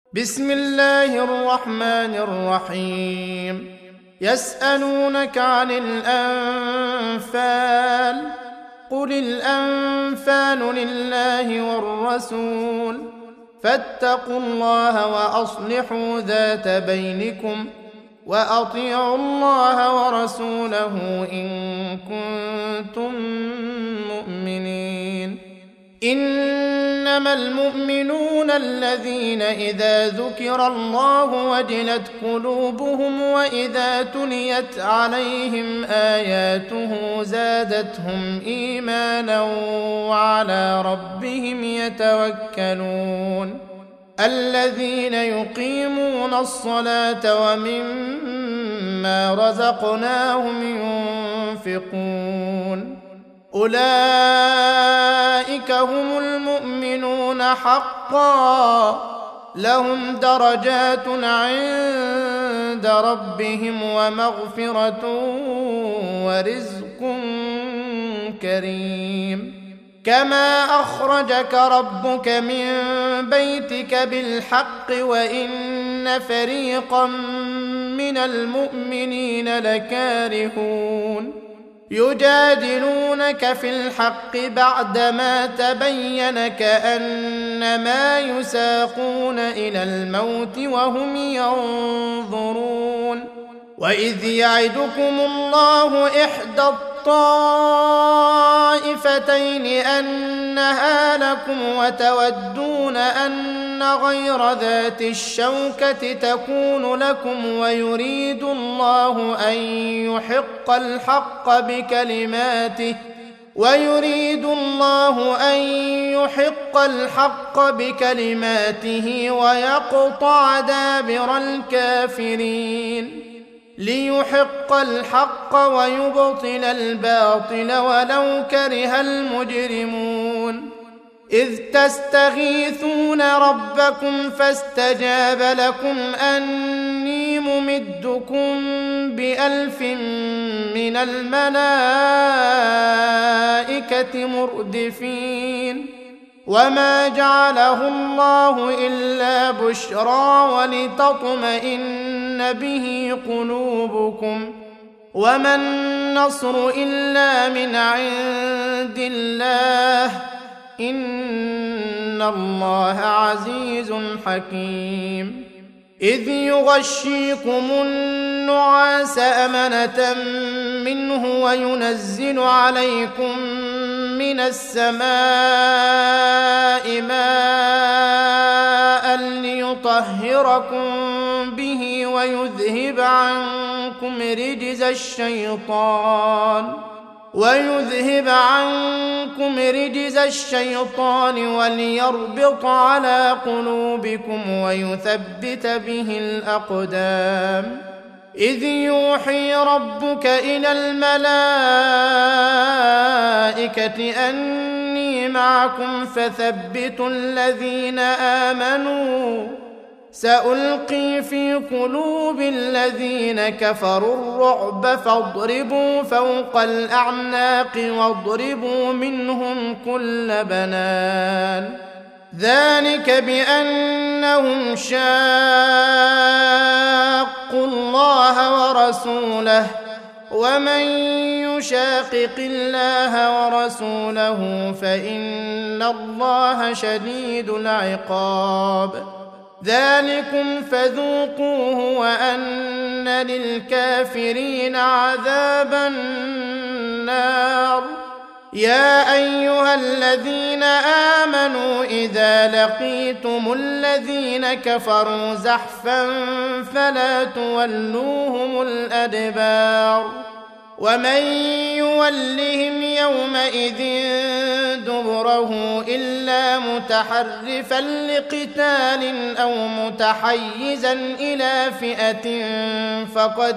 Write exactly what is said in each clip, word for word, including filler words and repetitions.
بسم الله الرحمن الرحيم. يسألونك عن الأنفال، قل الأنفال لله والرسول، فاتقوا الله وأصلحوا ذات بينكم، وأطيعوا الله ورسوله إن كنتم مؤمنين. إنما المؤمنون الذين إذا ذكر الله وجلت قلوبهم وإذا تليت عليهم آياته زادتهم إيمانا وعلى ربهم يتوكلون. الذين يقيمون الصلاة ومما رزقناهم ينفقون، أولئك هم المؤمنون حقا، لهم درجات عند ربهم ومغفرة ورزق كريم. كما أخرجك ربك من بيتك بالحق وإن فريقا من المؤمنين لكارهون، يجادلونك في الحق بعدما تبين كأنما يساقون إلى الموت وهم ينظرون. وإذ يعدكم الله إحدى الطائفتين أنها لكم وتودون أن غير ذات الشوكة تكون لكم، ويريد الله أن يحق الحق بكلماته ويريد الله أن يحق الحق بكلماته ويقطع دابر الكافرين، ليحق الحق ويبطل الباطل ولو كره المجرمون. إذ تستغيثون ربكم فاستجاب لكم أني ممدكم بألف من الملائكة مردفين. وما جعله الله إلا بشرى ولتطمئن به قلوبكم، وما النصر إلا من عند الله، إن الله عزيز حكيم. إذ يغشيكم النعاس أمنة منه وينزل عليكم من السماء ماء ليطهركم به ويذهب عنكم رجز الشيطان ويذهب عنكم رجز الشيطان وليربط على قلوبكم ويثبت به الأقدام. إذ يوحي ربك إلى الملائكة أني معكم فثبتوا الذين آمنوا، سألقي في قلوب الذين كفروا الرعب فاضربوا فوق الأعناق واضربوا منهم كل بنان. ذلك بأنهم شاقوا الله ورسوله، ومن يشاقق الله ورسوله فإن الله شديد العقاب. ذلكم فذوقوه وأن للكافرين عذاب النار. يا أيها الذين آمنوا إذا لقيتم الذين كفروا زحفا فلا تولوهم الأدبار، ومن يولهم يومئذ دبره إلا متحرفا لقتال أو متحيزا إلى فئة فقد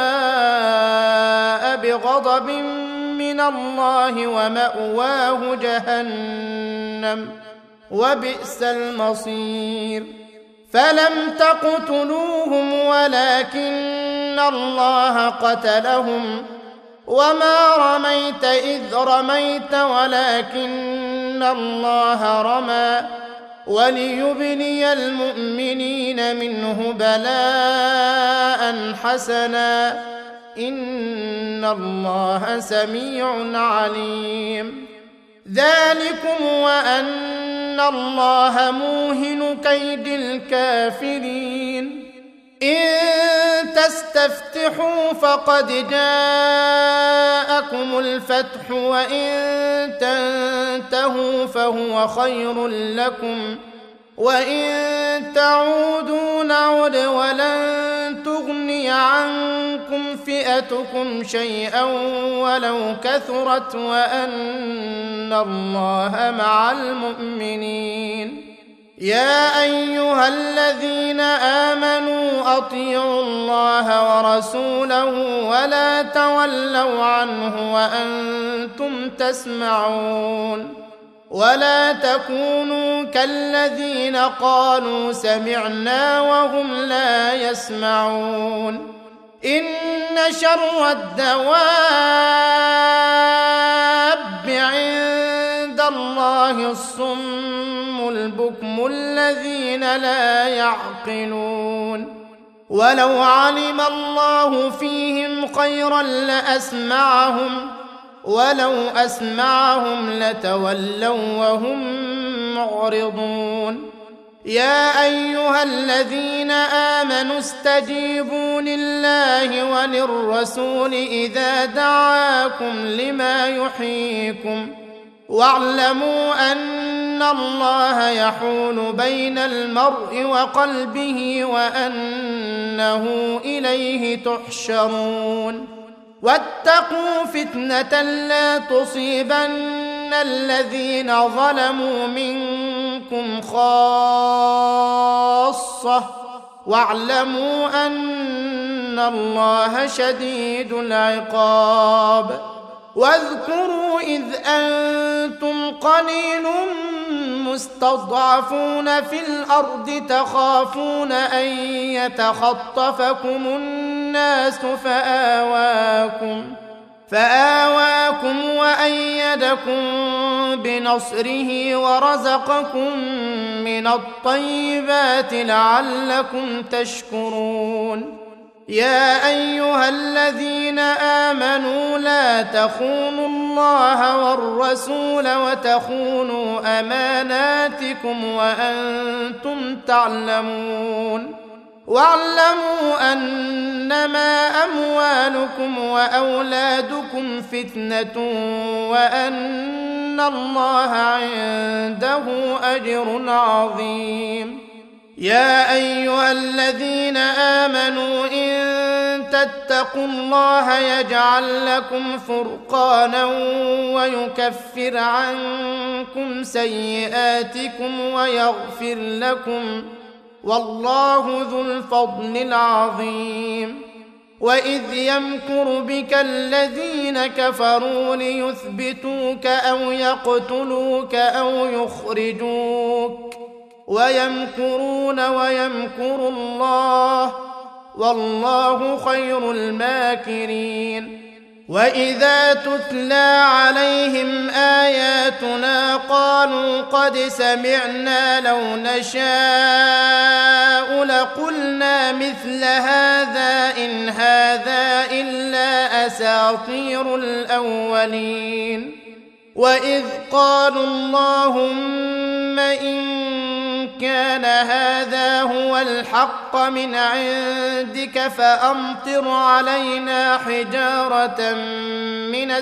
باء بغضب من الله ومأواه جهنم وبئس المصير. فلم تقتلوهم ولكن الله قتلهم، وما رميت إذ رميت ولكن الله رمى وليبلي المؤمنين منه بلاء حسنا إن الله سميع عليم. ذلكم وأن الله موهن كيد الكافرين. إن تستفتحوا فقد جاءكم الفتح وإن تنتهوا فهو خير لكم وإن تعودوا نعد ولن تغني عنكم فئتكم شيئا ولو كثرت وأن الله مع المؤمنين. يا أيها الذين آمنوا أطيعوا الله ورسوله ولا تولوا عنه وأنتم تسمعون ولا تكونوا كالذين قالوا سمعنا وهم لا يسمعون. إن شر الدواب عند الله الصم البكم الذين لا يعقلون. ولو علم الله فيهم خيرا لأسمعهم ولو أسمعهم لتولوا وهم معرضون. يا أيها الذين آمنوا استجيبوا لله وللرسول إذا دعاكم لما يحييكم واعلموا أن الله يحول بين المرء وقلبه وأنه إليه تحشرون. واتقوا فتنة لا تصيبن الذين ظلموا منكم خاصة واعلموا أن الله شديد العقاب. واذكروا إذ أنتم قليل مستضعفون في الأرض تخافون أن يتخطفكم الناس فآواكم فآواكم وأيدكم بنصره ورزقكم من الطيبات لعلكم تشكرون. يا أيها الذين آمنوا لا تخونوا الله والرسول وتخونوا أماناتكم وأنتم تعلمون. واعلموا أنما أموالكم وأولادكم فتنة وأن الله عنده أجر عظيم. يا أيها الذين آمنوا إن تتقوا الله يجعل لكم فرقانا ويكفر عنكم سيئاتكم ويغفر لكم والله ذو الفضل العظيم. وإذ يمكر بك الذين كفروا ليثبتوك أو يقتلوك أو يخرجوك ويمكرون ويمكر الله والله خير الماكرين. وإذا تتلى عليهم آياتنا قالوا قد سمعنا لو نشاء لقلنا مثل هذا إن هذا إلا أساطير الأولين. وإذ قالوا اللهم إن كان هذا هو الحق من عندك فأمطر علينا حجارة من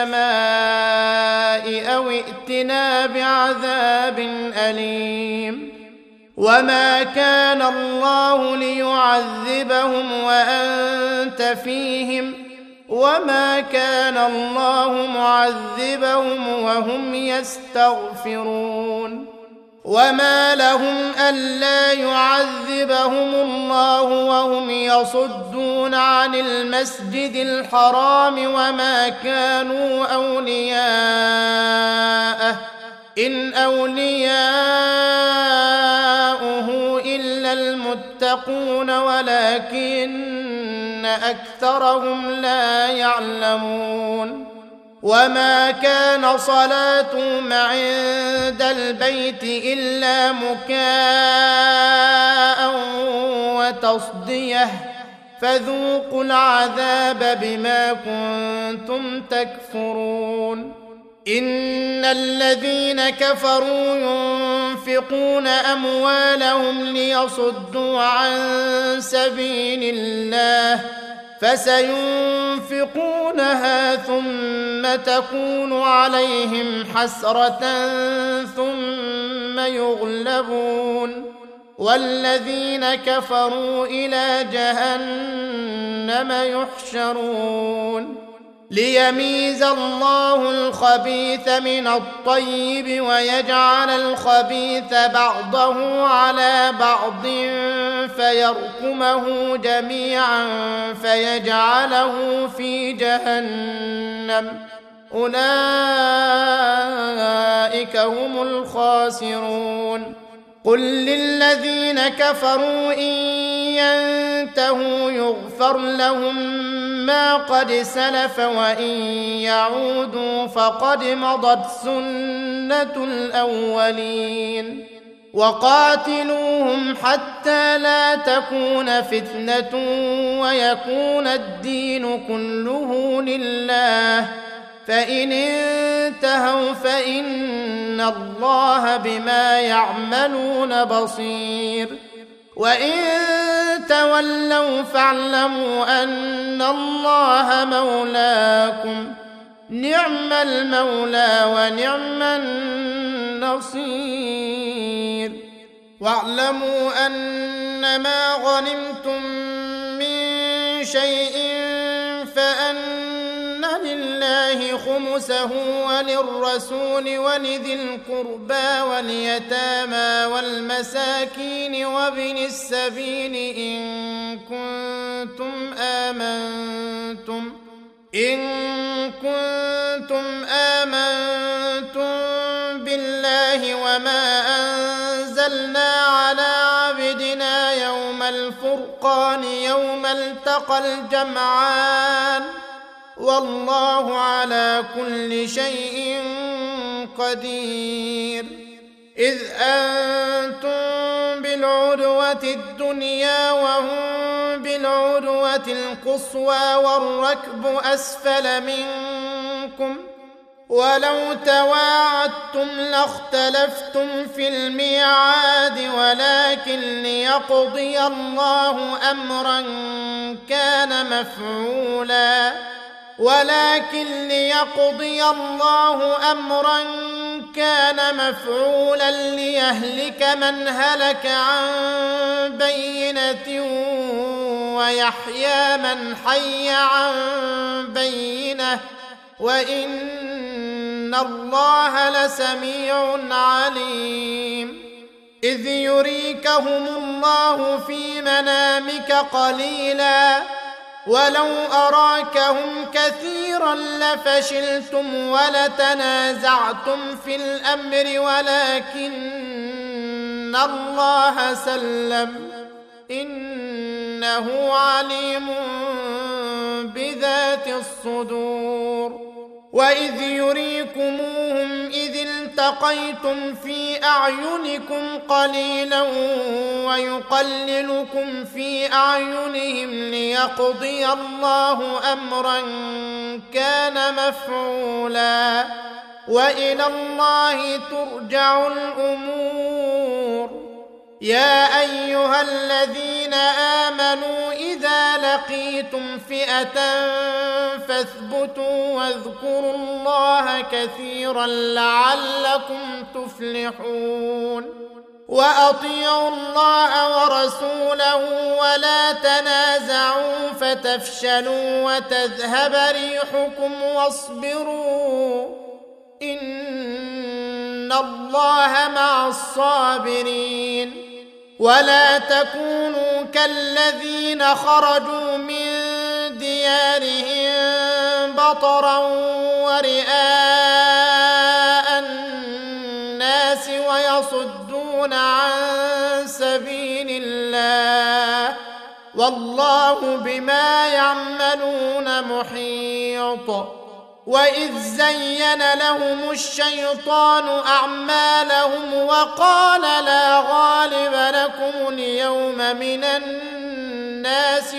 السماء أو ائتنا بعذاب أليم. وما كان الله ليعذبهم وأنت فيهم وما كان الله معذبهم وهم يستغفرون. وما لهم ألا يعذبهم الله وهم يصدون عن المسجد الحرام وما كانوا أولياءه إن أولياؤه إلا المتقون ولكن أكثرهم لا يعلمون. وما كان صلاتهم عند البيت إلا مكاء وتصدية فذوقوا العذاب بما كنتم تكفرون إن الذين كفروا ينفقون أموالهم ليصدوا عن سبيل الله فسينفقونها ثم تكون عليهم حسرة ثم يغلبون والذين كفروا إلى جهنم يحشرون ليميز الله الخبيث من الطيب ويجعل الخبيث بعضه على بعض فيركمه جميعا فيجعله في جهنم أولئك هم الخاسرون قل للذين كفروا إن ينتهوا يغفر لهم ما قد سلف وإن يعودوا فقد مضت سنة الأولين وقاتلوهم حتى لا تكون فتنة ويكون الدين كله لله فإن انتهوا فإن الله بما يعملون بصير وإن تولوا فاعلموا أن الله مولاكم نعم المولى ونعم النصير واعلموا أن ما غنمتم من شيء فأن لله خمسه وللرسول ولذي القربى واليتامى والمساكين وابن السبيل إن كنتم آمنتم إن كنتم آمنتم بالله وما أنزلنا على عبدنا يوم الفرقان يوم التقى الجمعان والله على كل شيء قدير إذ أنتم بالعدوة الدنيا وهم بالعدوة القصوى والركب أسفل منكم ولو تواعدتم لاختلفتم في الميعاد ولكن ليقضي الله أمرا كان مفعولا ولكن ليقضي الله أمرا كان مفعولا ليهلك من هلك عن بينة ويحيى من حي عن بينة وإن الله لسميع عليم إذ يريكهم الله في منامك قليلا ولو أراكهم كثيرا لفشلتم ولتنازعتم في الأمر ولكن الله سلم إنه عليم بذات الصدور وإذ يريكموهم إذ التقيتم في أعينكم قليلا ويقللكم في أعينهم ليقضي الله أمرا كان مفعولا وإلى الله ترجع الأمور يا أيها الذين آمنوا إذا لقيتم فئة فاثبتوا واذكروا الله كثيرا لعلكم تفلحون وأطيعوا الله ورسوله ولا تنازعوا فتفشلوا وتذهب ريحكم واصبروا إن الله مع الصابرين ولا تكونوا كالذين خرجوا من ديارهم بطرا ورئاء الناس ويصدون عن سبيل الله والله بما يعملون محيط وإذ زين لهم الشيطان أعمالهم وقال لا غالب لكم اليوم من الناس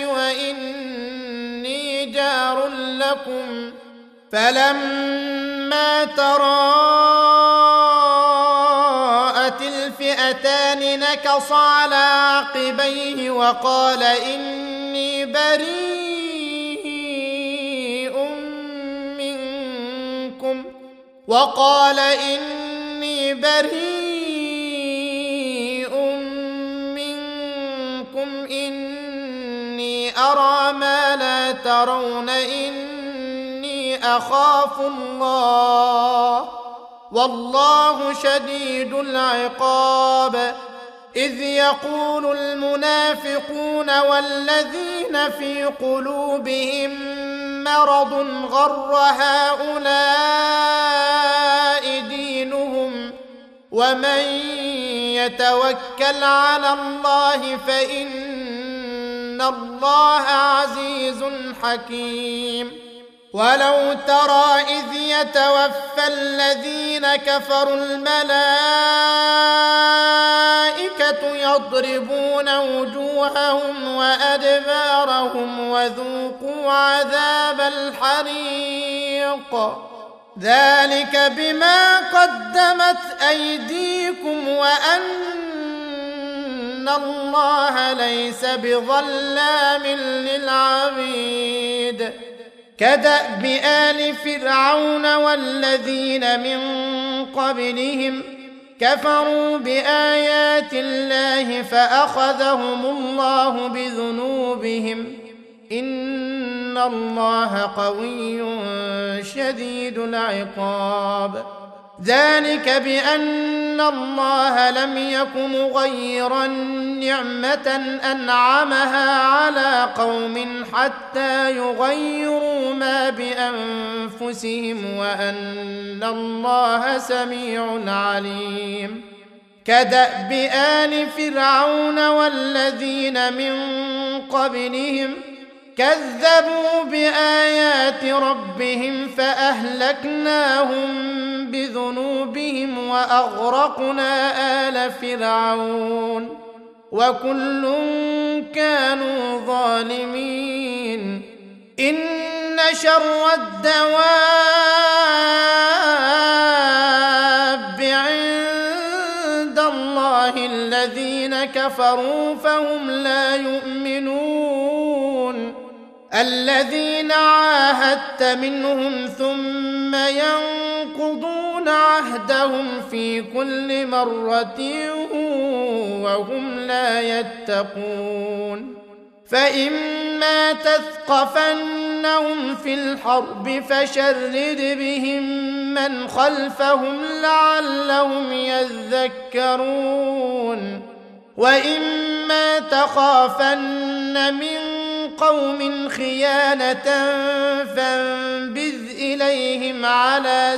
وإني جار لكم فلما تراءت الفئتان نكص على عقبيه وقال إني بريء منكم وقال إني بريء منكم إني أرى ما لا ترون إني أخاف الله والله شديد العقاب إذ يقول المنافقون والذين في قلوبهم مرض غر هؤلاء دينهم ومن يتوكل على الله فإن الله عزيز حكيم ولو ترى إذ يتوفى الذين كفروا الملائكة يضربون وجوههم وأدبارهم وذوقوا عذاب الحريق ذلك بما قدمت أيديكم وأن الله ليس بظلام للعبيد كدأب آل فرعون والذين من قبلهم كفروا بآيات الله فأخذهم الله بذنوبهم إن الله قوي شديد العقاب ذلك بأن الله لم يك مغيرا نعمة أنعمها على قوم حتى يغيروا ما بأنفسهم وأن الله سميع عليم كدأب آل فرعون والذين من قبلهم كذبوا بآيات ربهم فأهلكناهم بذنوبهم وأغرقنا آل فرعون وكل كانوا ظالمين إن شر الدواب عند الله الذين كفروا فهم لا يؤمنون الذين عاهدت منهم ثم ينقضون عهدهم في كل مرة وهم لا يتقون فإما تثقفنهم في الحرب فشرد بهم من خلفهم لعلهم يذكرون وإما تخافن من قوم خيانة فانبذ إليهم على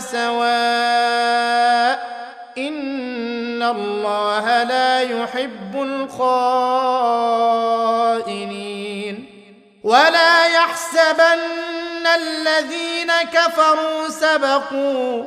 سواء إن الله لا يحب الخائنين ولا يحسبن الذين كفروا سبقوا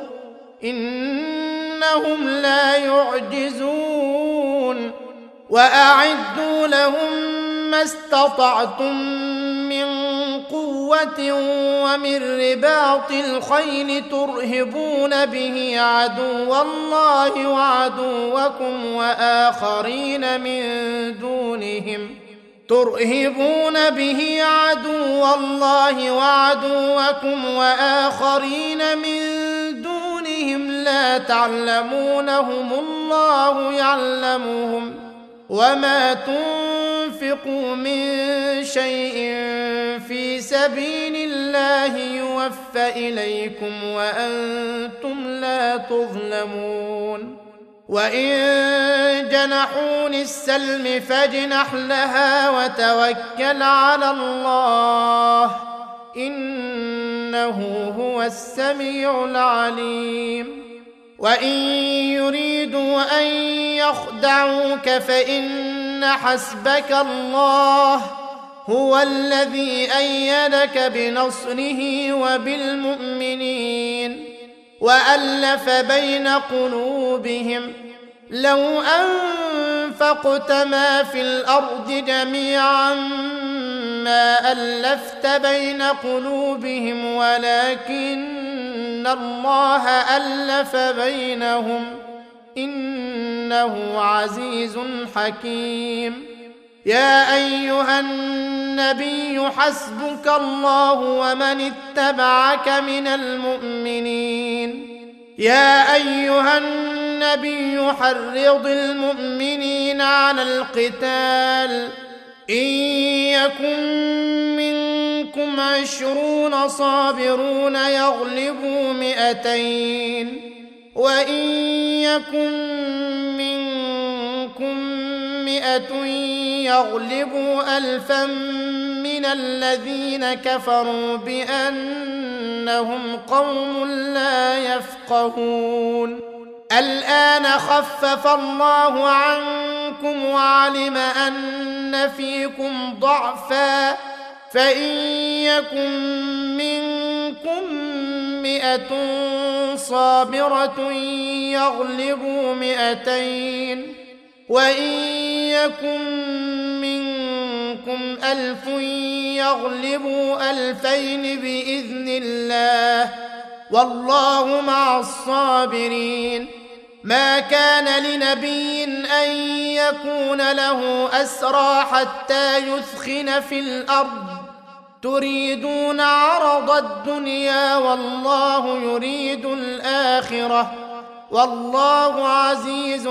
إنهم لا يعجزون وأعدوا لهم ما استطعتم من قوة ومن رباط الخيل ترهبون به عدو الله وعدوكم وآخرين من دونهم ترهبون به عدو الله وعدوكم وآخرين من دونهم لا تعلمونهم الله يعلمهم وما تنفقوا من شيء في سبيل الله يوفى إليكم وأنتم لا تظلمون وإن جنحوا للسلم فاجنح لها وتوكل على الله إنه هو السميع العليم وإن يريدوا أن يخدعوك فإن حسبك الله هو الذي أيدك بنصره وبالمؤمنين وألف بين قلوبهم لو أنفقت ما في الأرض جميعا ما ألفت بين قلوبهم ولكن الله ألف بينهم إنه عزيز حكيم. يا أيها النبي حسبك الله ومن اتبعك من المؤمنين. يا أيها النبي حرض المؤمنين على القتال إن يكن منكم عشرون صابرون يغلبوا مئتين وإن يكن منكم مئة يغلبوا ألفا من الذين كفروا بأنهم قوم لا يفقهون. الآن خفف الله عنكم وعلم أن فيكم ضعفا فإن يكن منكم مئة صابرة يغلبوا مئتين وإن يكن منكم ألف يغلبوا ألفين بإذن الله والله مع الصابرين. ما كان لنبي أن يكون له أسرى حتى يثخن في الأرض تريدون عرض الدنيا والله يريد الآخرة والله عزيز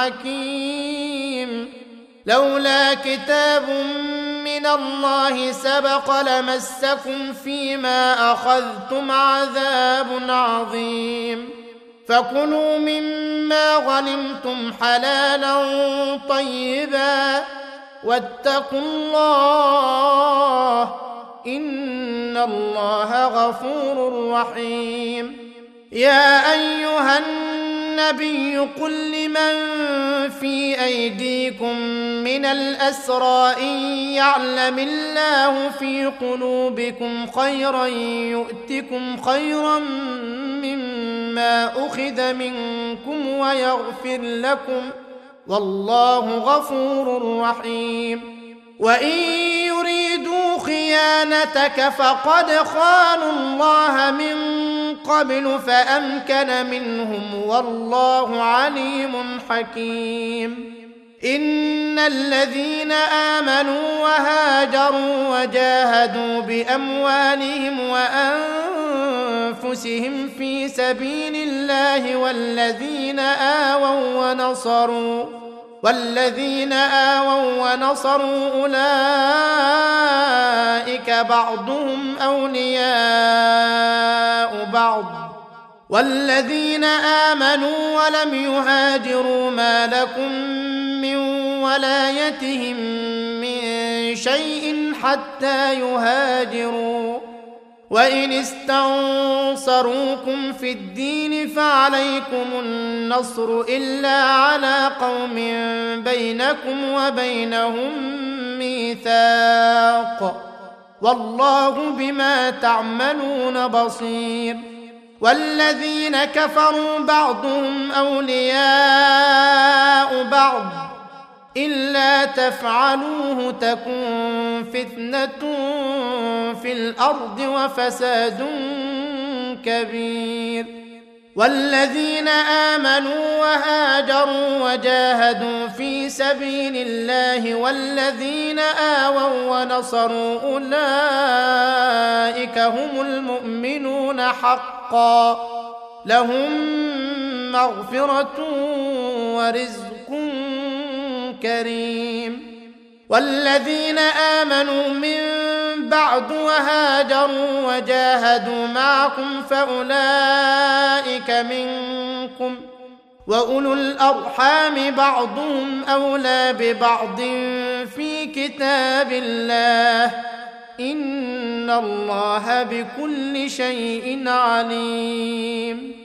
حكيم. لولا كتاب من الله سبق لمسكم فيما أخذتم عذاب عظيم. فكلوا مما غنمتم حلالا طيبا واتقوا الله إن الله غفور رحيم. يا أيها النبي قل لمن في أيديكم من الأسرى إن يعلم الله في قلوبكم خيرا يؤتكم خيرا مما أخذ منكم ويغفر لكم والله غفور رحيم. وإن يريدوا خيانتك فقد خانوا الله من قبل فأمكن منهم والله عليم حكيم. إن الذين آمنوا وهاجروا وجاهدوا بأموالهم وأنفسهم في سبيل الله والذين آووا ونصروا والذين آووا ونصروا أولئك بعضهم أولياء بعض والذين آمنوا ولم يهاجروا ما لكم من ولايتهم من شيء حتى يهاجروا وإن استنصروكم في الدين فعليكم النصر إلا على قوم بينكم وبينهم ميثاق والله بما تعملون بصير. والذين كفروا بعضهم أولياء بعض إلا تفعلوه تكن فتنة في الأرض وفساد كبير. والذين آمنوا وهاجروا وجاهدوا في سبيل الله والذين آووا ونصروا أولئك هم المؤمنون حقا لهم مغفرة ورزق كريم. والذين آمنوا من بعد وهاجروا وجاهدوا معكم فأولئك منكم وأولو الأرحام بعضهم أولى ببعض في كتاب الله إن الله بكل شيء عليم.